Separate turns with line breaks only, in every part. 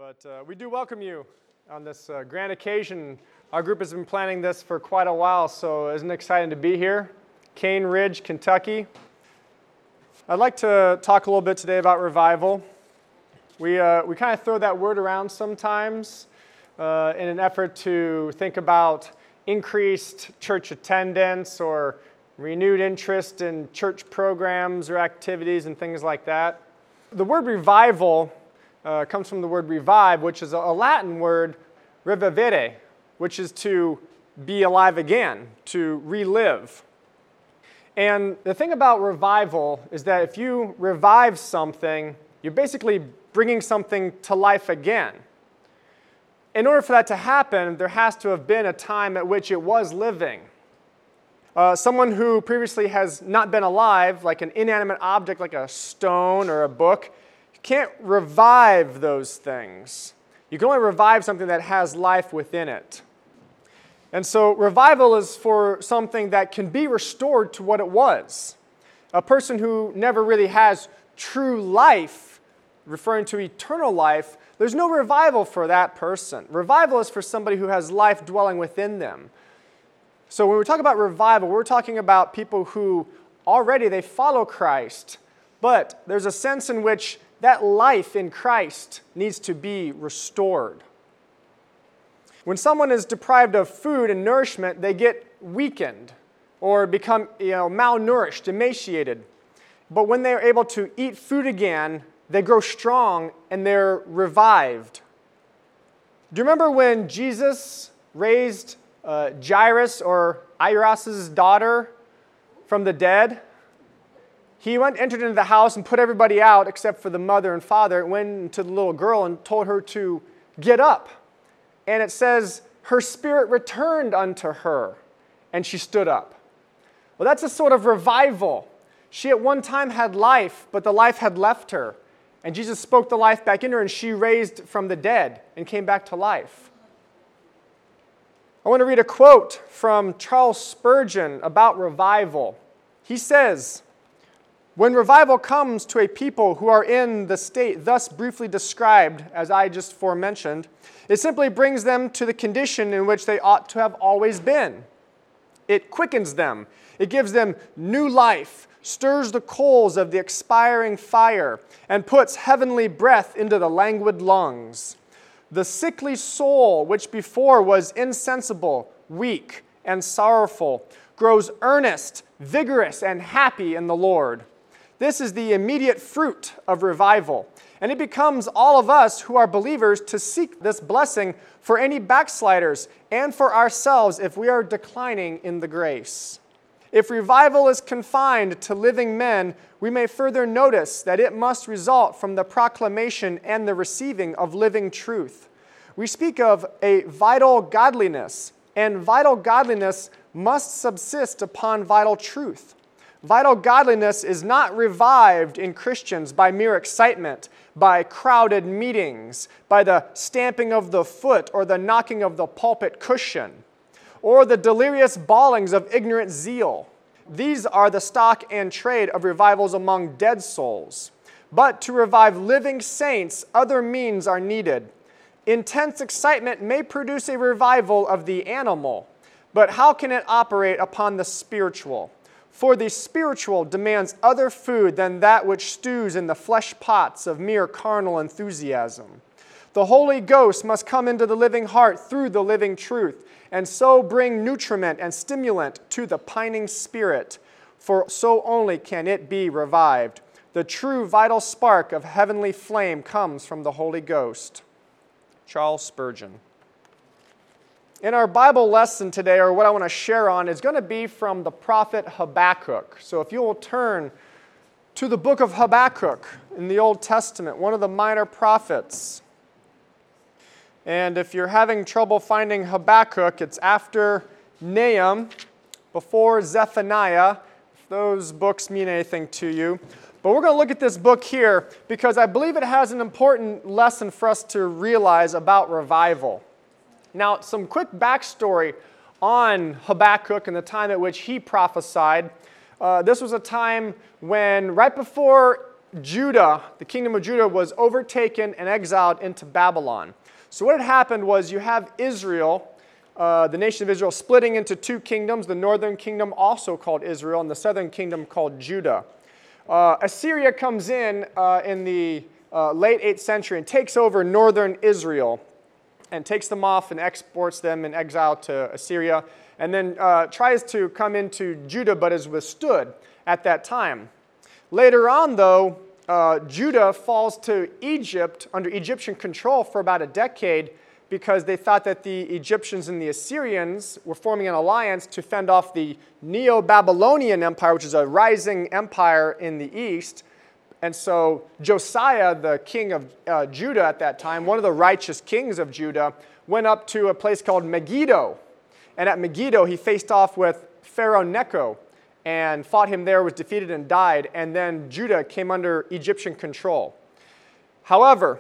But we do welcome you on this grand occasion. Our group has been planning this for quite a while, so isn't it exciting to be here? Cane Ridge, Kentucky. I'd like to talk a little bit today about revival. We kind of throw that word around sometimes in an effort to think about increased church attendance or renewed interest in church programs or activities and things like that. The word revival comes from the word revive, which is a Latin word, revivere, which is to be alive again, to relive. And the thing about revival is that if you revive something, you're basically bringing something to life again. In order for that to happen, there has to have been a time at which it was living. Someone who previously has not been alive, like an inanimate object like a stone or a book, you can't revive those things. You can only revive something that has life within it. And so revival is for something that can be restored to what it was. A person who never really has true life, referring to eternal life, there's no revival for that person. Revival is for somebody who has life dwelling within them. So when we talk about revival, we're talking about people who already they follow Christ, but there's a sense in which that life in Christ needs to be restored. When someone is deprived of food and nourishment, they get weakened or become malnourished, emaciated. But when they are able to eat food again, they grow strong and they're revived. Do you remember when Jesus raised Jairus or Jairus' daughter from the dead? He entered into the house and put everybody out except for the mother and father, went to the little girl and told her to get up. And it says, her spirit returned unto her, and she stood up. Well, that's a sort of revival. She at one time had life, but the life had left her. And Jesus spoke the life back into her, and she raised from the dead and came back to life. I want to read a quote from Charles Spurgeon about revival. He says, "When revival comes to a people who are in the state thus briefly described, as I just forementioned, it simply brings them to the condition in which they ought to have always been. It quickens them. It gives them new life, stirs the coals of the expiring fire, and puts heavenly breath into the languid lungs. The sickly soul, which before was insensible, weak, and sorrowful, grows earnest, vigorous, and happy in the Lord. This is the immediate fruit of revival, and it becomes all of us who are believers to seek this blessing for any backsliders and for ourselves if we are declining in the grace. If revival is confined to living men, we may further notice that it must result from the proclamation and the receiving of living truth. We speak of a vital godliness, and vital godliness must subsist upon vital truth. Vital godliness is not revived in Christians by mere excitement, by crowded meetings, by the stamping of the foot or the knocking of the pulpit cushion, or the delirious bawlings of ignorant zeal. These are the stock and trade of revivals among dead souls. But to revive living saints, other means are needed. Intense excitement may produce a revival of the animal, but how can it operate upon the spiritual? For the spiritual demands other food than that which stews in the flesh pots of mere carnal enthusiasm. The Holy Ghost must come into the living heart through the living truth, and so bring nutriment and stimulant to the pining spirit, for so only can it be revived. The true vital spark of heavenly flame comes from the Holy Ghost." Charles Spurgeon. In our Bible lesson today, or what I want to share on, is going to be from the prophet Habakkuk. So if you will turn to the book of Habakkuk in the Old Testament, one of the minor prophets. And if you're having trouble finding Habakkuk, it's after Nahum, before Zephaniah, if those books mean anything to you. But we're going to look at this book here because I believe it has an important lesson for us to realize about revival. Now, some quick backstory on Habakkuk and the time at which he prophesied. This was a time when, right before Judah, the kingdom of Judah, was overtaken and exiled into Babylon. So what had happened was you have Israel, the nation of Israel, splitting into two kingdoms, the northern kingdom also called Israel, and the southern kingdom called Judah. Assyria comes in the late 8th century and takes over northern Israel and takes them off and exports them in exile to Assyria, and then tries to come into Judah but is withstood at that time. Later on, though, Judah falls to Egypt under Egyptian control for about a decade because they thought that the Egyptians and the Assyrians were forming an alliance to fend off the Neo-Babylonian Empire, which is a rising empire in the east. And so Josiah, the king of Judah at that time, one of the righteous kings of Judah, went up to a place called Megiddo. And at Megiddo, he faced off with Pharaoh Necho and fought him there, was defeated and died. And then Judah came under Egyptian control. However,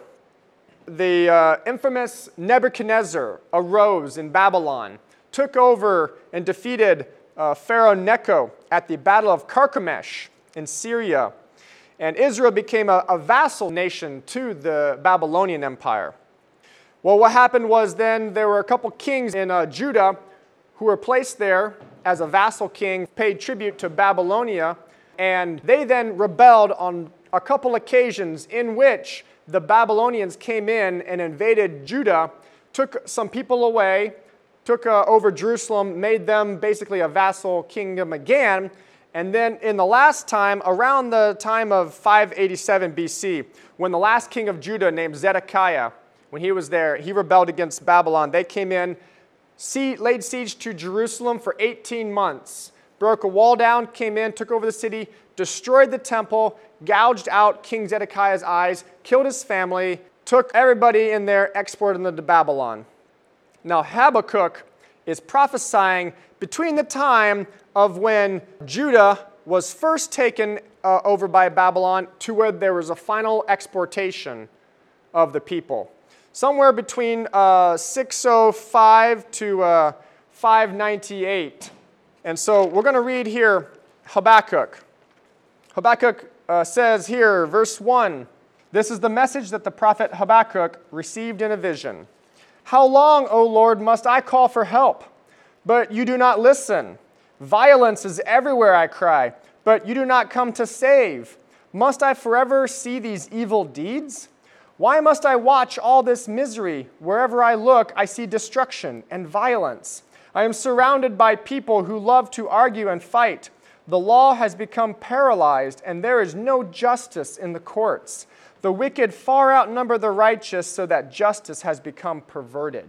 the infamous Nebuchadnezzar arose in Babylon, took over and defeated Pharaoh Necho at the Battle of Carchemish in Syria. And Israel became a vassal nation to the Babylonian Empire. Well, what happened was then there were a couple kings in Judah who were placed there as a vassal king, paid tribute to Babylonia, and they then rebelled on a couple occasions in which the Babylonians came in and invaded Judah, took some people away, took over Jerusalem, made them basically a vassal kingdom again. And then in the last time, around the time of 587 BC, when the last king of Judah named Zedekiah, when he was there, he rebelled against Babylon. They came in, laid siege to Jerusalem for 18 months, broke a wall down, came in, took over the city, destroyed the temple, gouged out King Zedekiah's eyes, killed his family, took everybody in there, exported them to Babylon. Now Habakkuk is prophesying between the time of when Judah was first taken over by Babylon to where there was a final exportation of the people. Somewhere between 605 to 598. And so we're going to read here Habakkuk. Habakkuk says here, verse 1, "This is the message that the prophet Habakkuk received in a vision. How long, O Lord, must I call for help? But you do not listen. Violence is everywhere, I cry, but you do not come to save. Must I forever see these evil deeds? Why must I watch all this misery? Wherever I look, I see destruction and violence. I am surrounded by people who love to argue and fight. The law has become paralyzed, and there is no justice in the courts. The wicked far outnumber the righteous, so that justice has become perverted."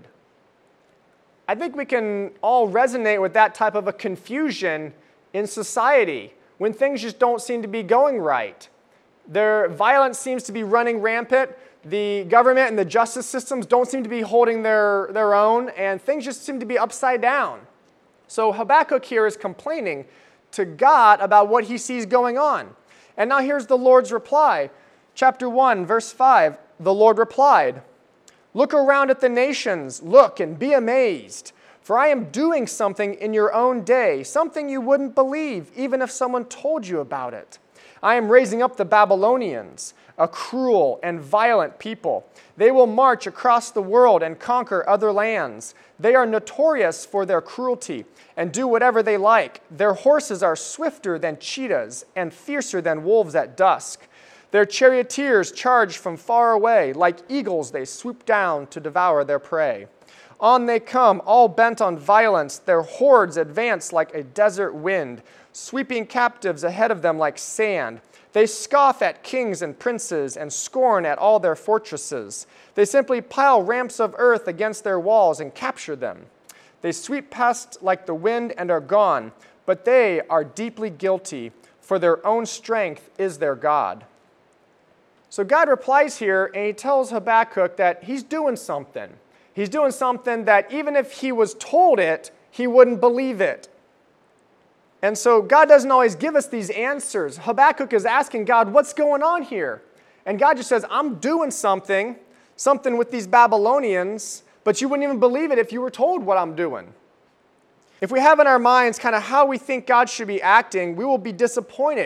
I think we can all resonate with that type of a confusion in society when things just don't seem to be going right. Violence seems to be running rampant. The government and the justice systems don't seem to be holding their own, and things just seem to be upside down. So Habakkuk here is complaining to God about what he sees going on. And now here's the Lord's reply. Chapter 1, verse 5, the Lord replied, "Look around at the nations, look and be amazed, for I am doing something in your own day, something you wouldn't believe even if someone told you about it. I am raising up the Babylonians, a cruel and violent people. They will march across the world and conquer other lands. They are notorious for their cruelty and do whatever they like. Their horses are swifter than cheetahs and fiercer than wolves at dusk. Their charioteers charge from far away. Like eagles, they swoop down to devour their prey. On they come, all bent on violence. Their hordes advance like a desert wind, sweeping captives ahead of them like sand. They scoff at kings and princes and scorn at all their fortresses. They simply pile ramps of earth against their walls and capture them. They sweep past like the wind and are gone, but they are deeply guilty, for their own strength is their God." So God replies here, and he tells Habakkuk that he's doing something. He's doing something that even if he was told it, he wouldn't believe it. And so God doesn't always give us these answers. Habakkuk is asking God, what's going on here? And God just says, I'm doing something with these Babylonians, but you wouldn't even believe it if you were told what I'm doing. If we have in our minds kind of how we think God should be acting, we will be disappointed.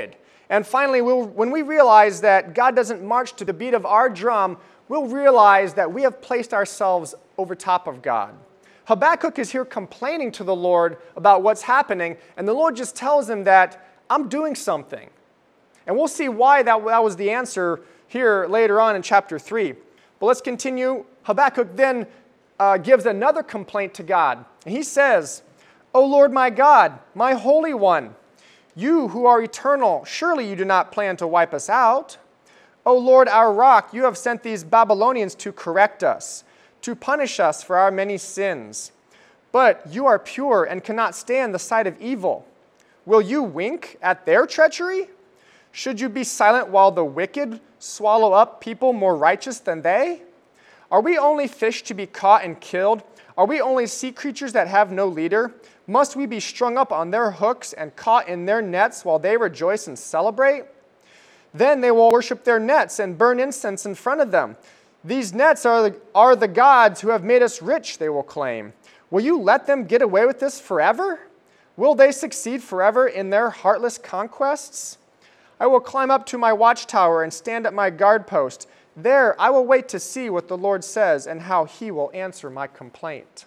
And finally, when we realize that God doesn't march to the beat of our drum, we'll realize that we have placed ourselves over top of God. Habakkuk is here complaining to the Lord about what's happening, and the Lord just tells him that I'm doing something. And we'll see why that was the answer here later on in chapter 3. But let's continue. Habakkuk then gives another complaint to God. And he says, O Lord my God, my Holy One, you who are eternal, surely you do not plan to wipe us out. O Lord our rock, you have sent these Babylonians to correct us, to punish us for our many sins. But you are pure and cannot stand the sight of evil. Will you wink at their treachery? Should you be silent while the wicked swallow up people more righteous than they? Are we only fish to be caught and killed? Are we only sea creatures that have no leader? Must we be strung up on their hooks and caught in their nets while they rejoice and celebrate? Then they will worship their nets and burn incense in front of them. These nets are the gods who have made us rich, they will claim. Will you let them get away with this forever? Will they succeed forever in their heartless conquests? I will climb up to my watchtower and stand at my guard post. There I will wait to see what the Lord says and how he will answer my complaint.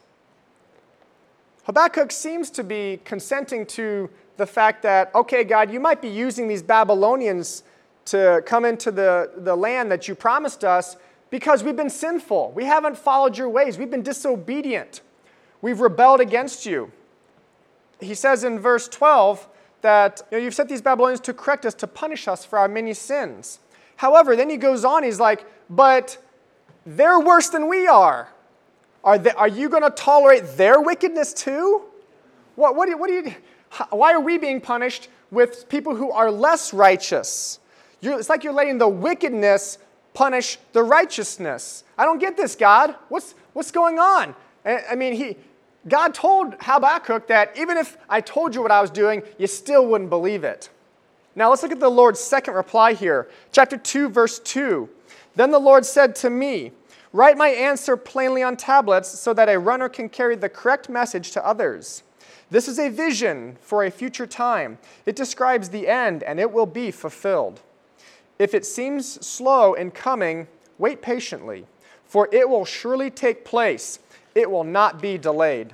Habakkuk seems to be consenting to the fact that, okay, God, you might be using these Babylonians to come into the land that you promised us because we've been sinful. We haven't followed your ways. We've been disobedient. We've rebelled against you. He says in verse 12 that you've sent these Babylonians to correct us, to punish us for our many sins. However, then he goes on, he's like, but they're worse than we are. Are you going to tolerate their wickedness too? Why are we being punished with people who are less righteous? It's like you're letting the wickedness punish the righteousness. I don't get this, God. What's going on? I mean, God told Habakkuk that even if I told you what I was doing, you still wouldn't believe it. Now let's look at the Lord's second reply here. Chapter 2, verse 2. Then the Lord said to me, write my answer plainly on tablets so that a runner can carry the correct message to others. This is a vision for a future time. It describes the end, and it will be fulfilled. If it seems slow in coming, wait patiently, for it will surely take place. It will not be delayed.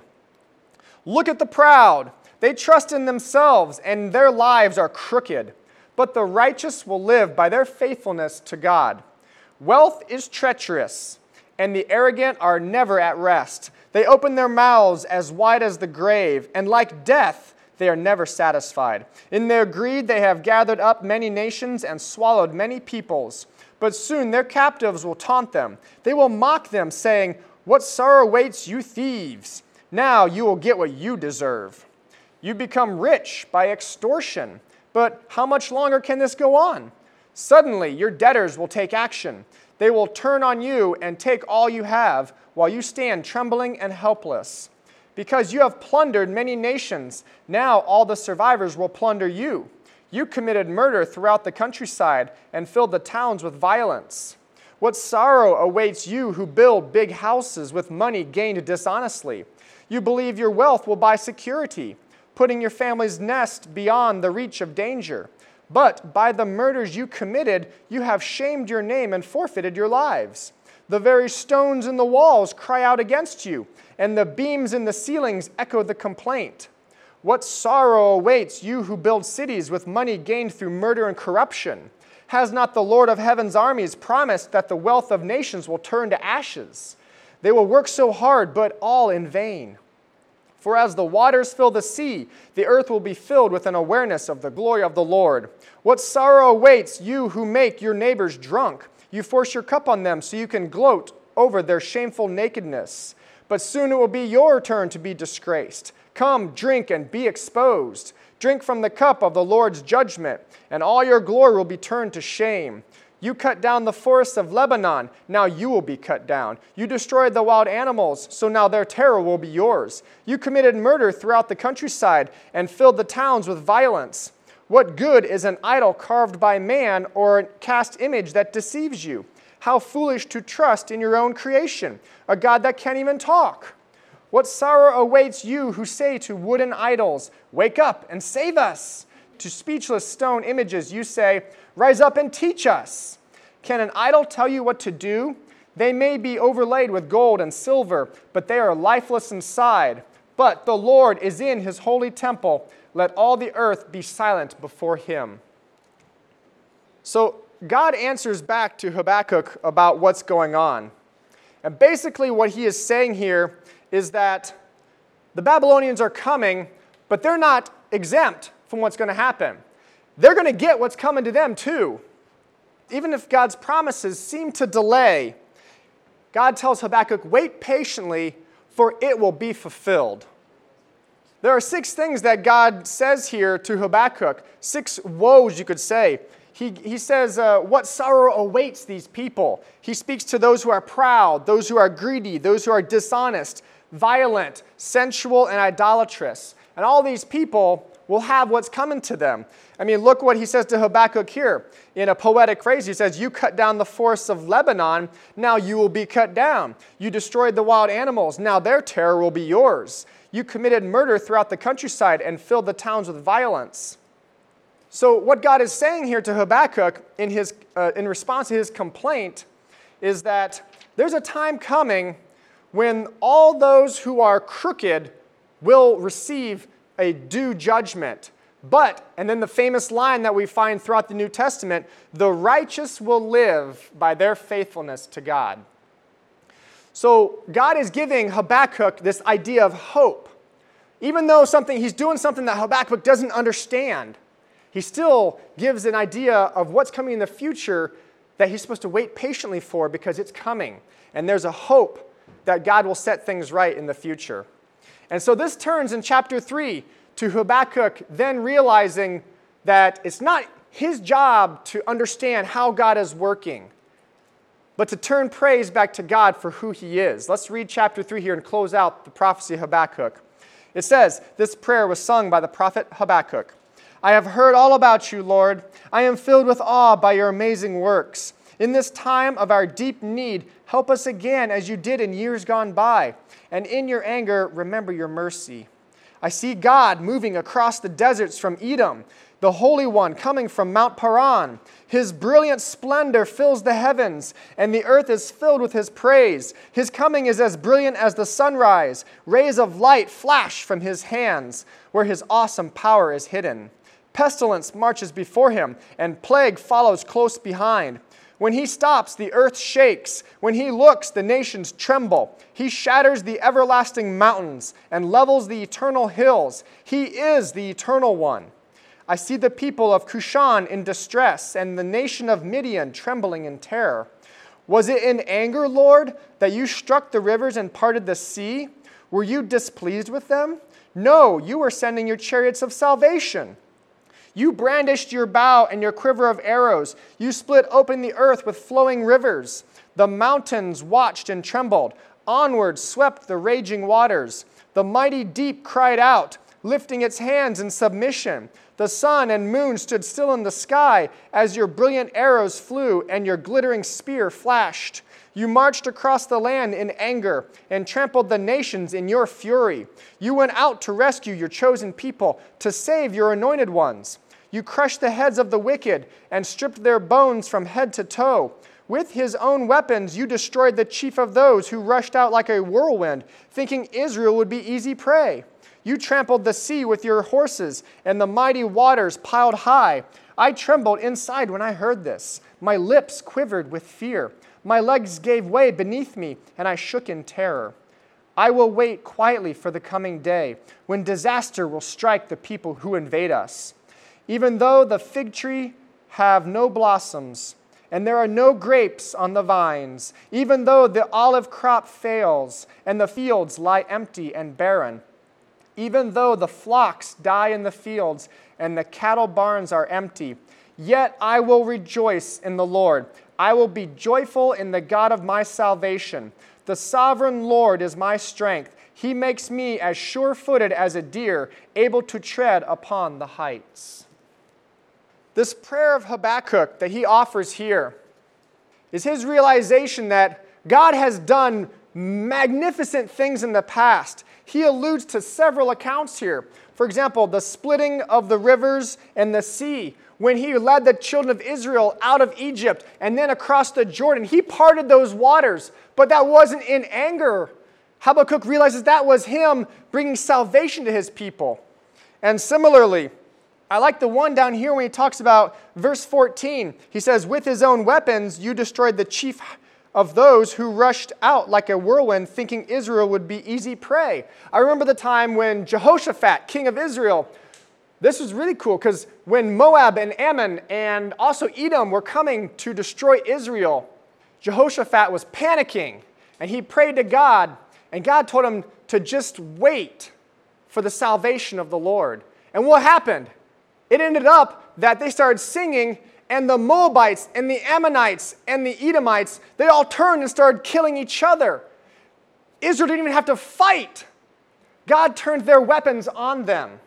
Look at the proud. They trust in themselves, and their lives are crooked. But the righteous will live by their faithfulness to God. Wealth is treacherous, and the arrogant are never at rest. They open their mouths as wide as the grave, and like death, they are never satisfied. In their greed, they have gathered up many nations and swallowed many peoples. But soon their captives will taunt them. They will mock them, saying, what sorrow awaits you thieves? Now you will get what you deserve. You become rich by extortion. But how much longer can this go on? Suddenly your debtors will take action. They will turn on you and take all you have, while you stand trembling and helpless. Because you have plundered many nations, now all the survivors will plunder you. You committed murder throughout the countryside and filled the towns with violence. What sorrow awaits you who build big houses with money gained dishonestly. You believe your wealth will buy security, putting your family's nest beyond the reach of danger. But by the murders you committed, you have shamed your name and forfeited your lives. The very stones in the walls cry out against you, and the beams in the ceilings echo the complaint. What sorrow awaits you who build cities with money gained through murder and corruption? Has not the Lord of heaven's armies promised that the wealth of nations will turn to ashes? They will work so hard, but all in vain. For as the waters fill the sea, the earth will be filled with an awareness of the glory of the Lord. What sorrow awaits you who make your neighbors drunk? You force your cup on them so you can gloat over their shameful nakedness. But soon it will be your turn to be disgraced. Come, drink and be exposed. Drink from the cup of the Lord's judgment, and all your glory will be turned to shame. You cut down the forests of Lebanon, now you will be cut down. You destroyed the wild animals, so now their terror will be yours. You committed murder throughout the countryside and filled the towns with violence. What good is an idol carved by man or a cast image that deceives you? How foolish to trust in your own creation, a God that can't even talk. What sorrow awaits you who say to wooden idols, wake up and save us. to speechless stone images, you say, "Rise up and teach us." Can an idol tell you what to do? They may be overlaid with gold and silver, but they are lifeless inside. But the Lord is in his holy temple. Let all the earth be silent before him. So God answers back to Habakkuk about what's going on. And basically what he is saying here is that the Babylonians are coming, but they're not exempt from what's going to happen. They're going to get what's coming to them too. Even if God's promises seem to delay, God tells Habakkuk, wait patiently, for it will be fulfilled. There are 6 things that God says here to Habakkuk, 6 woes, you could say. He says, what sorrow awaits these people? He speaks to those who are proud, those who are greedy, those who are dishonest, violent, sensual, and idolatrous. And all these people will have what's coming to them. I mean, look what he says to Habakkuk here. In a poetic phrase, he says, you cut down the forests of Lebanon, now you will be cut down. You destroyed the wild animals, now their terror will be yours. You committed murder throughout the countryside and filled the towns with violence. So what God is saying here to Habakkuk in response to his complaint is that there's a time coming when all those who are crooked will receive a due judgment. But, and then the famous line that we find throughout the New Testament, the righteous will live by their faithfulness to God. So God is giving Habakkuk this idea of hope. Even though he's doing something that Habakkuk doesn't understand, he still gives an idea of what's coming in the future that he's supposed to wait patiently for because it's coming. And there's a hope that God will set things right in the future. And so this turns in chapter 3 to Habakkuk then realizing that it's not his job to understand how God is working, but to turn praise back to God for who he is. Let's read chapter 3 here and close out the prophecy of Habakkuk. It says, this prayer was sung by the prophet Habakkuk. I have heard all about you, Lord. I am filled with awe by your amazing works. In this time of our deep need, help us again as you did in years gone by. And in your anger, remember your mercy. I see God moving across the deserts from Edom, the Holy One coming from Mount Paran. His brilliant splendor fills the heavens, and the earth is filled with his praise. His coming is as brilliant as the sunrise. Rays of light flash from his hands, where his awesome power is hidden. Pestilence marches before him, and plague follows close behind. When he stops, the earth shakes. When he looks, the nations tremble. He shatters the everlasting mountains and levels the eternal hills. He is the eternal one. I see the people of Cushan in distress and the nation of Midian trembling in terror. Was it in anger, Lord, that you struck the rivers and parted the sea? Were you displeased with them? No, you were sending your chariots of salvation. You brandished your bow and your quiver of arrows. You split open the earth with flowing rivers. The mountains watched and trembled. Onward swept the raging waters. The mighty deep cried out, lifting its hands in submission. The sun and moon stood still in the sky as your brilliant arrows flew and your glittering spear flashed. You marched across the land in anger and trampled the nations in your fury. You went out to rescue your chosen people, to save your anointed ones. You crushed the heads of the wicked and stripped their bones from head to toe. With his own weapons, you destroyed the chief of those who rushed out like a whirlwind, thinking Israel would be easy prey. You trampled the sea with your horses, and the mighty waters piled high. I trembled inside when I heard this. My lips quivered with fear. My legs gave way beneath me, and I shook in terror. I will wait quietly for the coming day, when disaster will strike the people who invade us. Even though the fig tree have no blossoms, and there are no grapes on the vines, even though the olive crop fails, and the fields lie empty and barren, even though the flocks die in the fields, and the cattle barns are empty, yet I will rejoice in the Lord. I will be joyful in the God of my salvation. The sovereign Lord is my strength. He makes me as sure-footed as a deer, able to tread upon the heights. This prayer of Habakkuk that he offers here is his realization that God has done magnificent things in the past. He alludes to several accounts here. For example, the splitting of the rivers and the sea. When he led the children of Israel out of Egypt and then across the Jordan, he parted those waters, but that wasn't in anger. Habakkuk realizes that was him bringing salvation to his people. And similarly, I like the one down here when he talks about verse 14. He says, with his own weapons you destroyed the chief of those who rushed out like a whirlwind, thinking Israel would be easy prey. I remember the time when Jehoshaphat, king of Israel, this was really cool because when Moab and Ammon and also Edom were coming to destroy Israel, Jehoshaphat was panicking and he prayed to God, and God told him to just wait for the salvation of the Lord. And what happened? It ended up that they started singing, and the Moabites and the Ammonites and the Edomites, they all turned and started killing each other. Israel didn't even have to fight. God turned their weapons on them.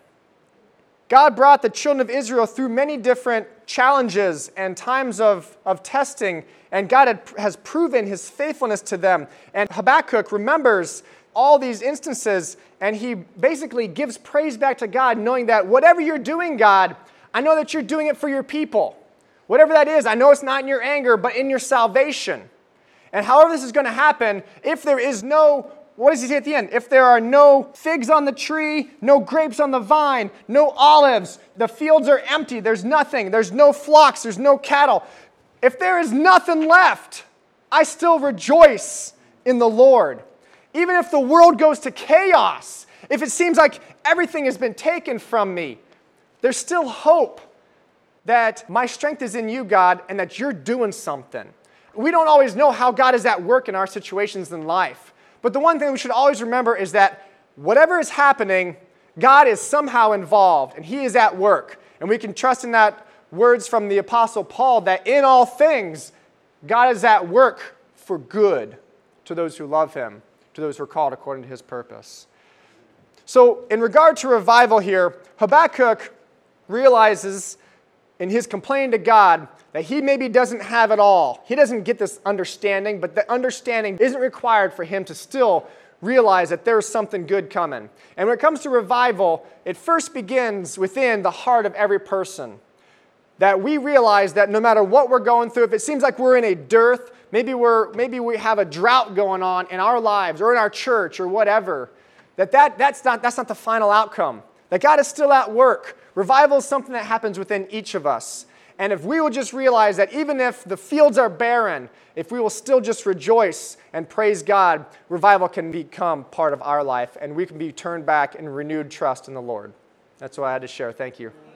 God brought the children of Israel through many different challenges and times of testing, and God has proven his faithfulness to them. And Habakkuk remembers all these instances, and he basically gives praise back to God, knowing that whatever you're doing, God, I know that you're doing it for your people. Whatever that is, I know it's not in your anger, but in your salvation. And however this is going to happen, if there is no, what does he say at the end? If there are no figs on the tree, no grapes on the vine, no olives, the fields are empty, there's nothing, there's no flocks, there's no cattle. If there is nothing left, I still rejoice in the Lord. Even if the world goes to chaos, if it seems like everything has been taken from me, there's still hope that my strength is in you, God, and that you're doing something. We don't always know how God is at work in our situations in life. But the one thing we should always remember is that whatever is happening, God is somehow involved, and he is at work. And we can trust in that words from the Apostle Paul that in all things, God is at work for good to those who love him, to those who are called according to his purpose. So in regard to revival here, Habakkuk realizes in his complaining to God that he maybe doesn't have it all. He doesn't get this understanding, but the understanding isn't required for him to still realize that there's something good coming. And when it comes to revival, it first begins within the heart of every person. That we realize that no matter what we're going through, if it seems like we're in a dearth, maybe we have a drought going on in our lives or in our church or whatever, that's not the final outcome. That God is still at work. Revival is something that happens within each of us. And if we will just realize that even if the fields are barren, if we will still just rejoice and praise God, revival can become part of our life, and we can be turned back in renewed trust in the Lord. That's what I had to share. Thank you.